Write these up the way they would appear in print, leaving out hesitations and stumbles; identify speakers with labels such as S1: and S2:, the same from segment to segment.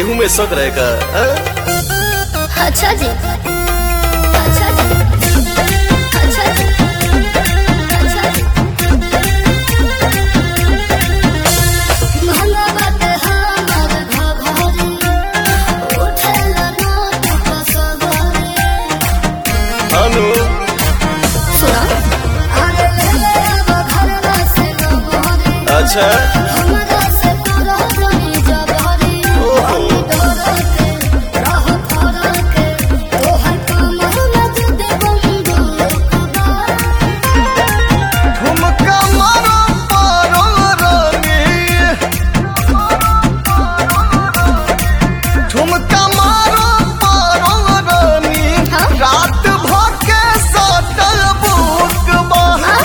S1: गेहूं में शक रहेगा।
S2: अच्छा जी, अच्छा जी, अच्छा जी, अच्छा जी। महंगा बात हमार घघरी, उठेला नोट कसगरी।
S1: अनु
S2: सुना, आगे ले अब घरवा से नगरी।
S1: अच्छा
S2: हमरा से तोरा जमी जगरी। डरते रह फरके, तोहर कमर में दे बंदूकबा।
S1: ठुमका मारो पारो रानी, ठुमका मारो पारो रानी, रात भर के सटल बुकबा।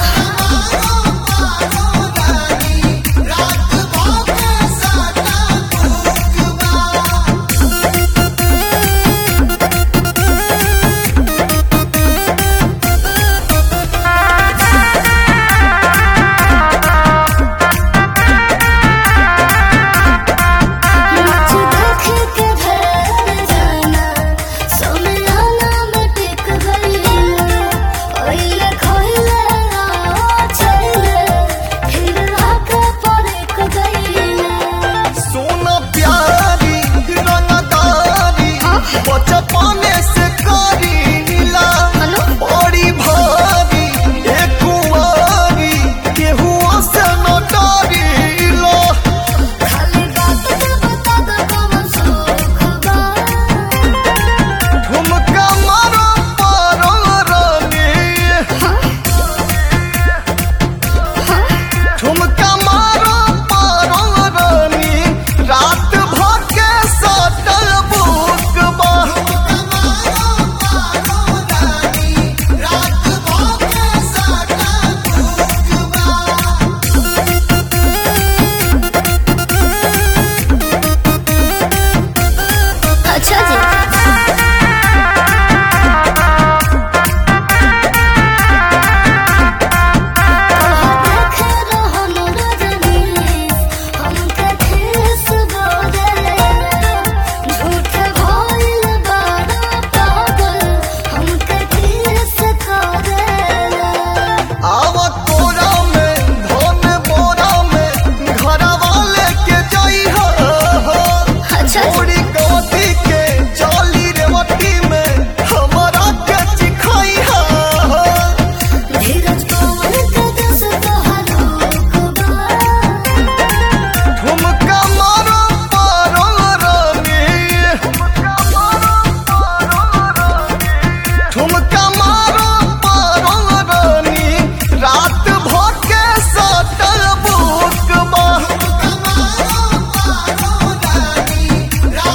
S2: अच्छा जी,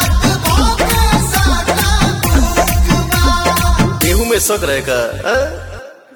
S1: गेहूं में शक रहेगा।